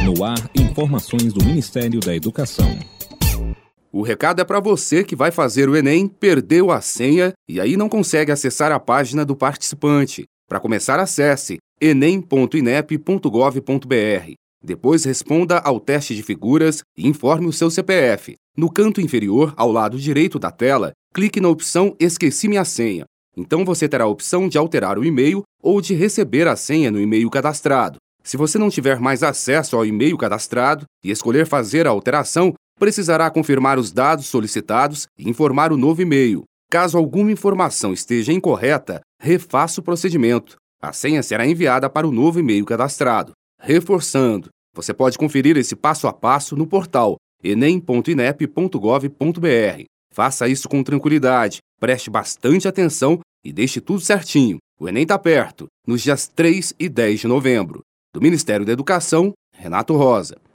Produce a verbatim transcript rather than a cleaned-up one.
No ar, informações do Ministério da Educação. O recado é para você que vai fazer o Enem, perdeu a senha e aí não consegue acessar a página do participante. Para começar, acesse enem ponto inep ponto gov ponto br. Depois responda ao teste de figuras e informe o seu C P F. No canto inferior, ao lado direito da tela, clique na opção Esqueci minha senha. Então você terá a opção de alterar o e-mail ou de receber a senha no e-mail cadastrado. Se você não tiver mais acesso ao e-mail cadastrado e escolher fazer a alteração, precisará confirmar os dados solicitados e informar o novo e-mail. Caso alguma informação esteja incorreta, refaça o procedimento. A senha será enviada para o novo e-mail cadastrado. Reforçando, você pode conferir esse passo a passo no portal enem ponto inep ponto gov ponto br. Faça isso com tranquilidade, preste bastante atenção e deixe tudo certinho. O Enem está perto, nos dias três e dez de novembro. Do Ministério da Educação, Renato Rosa.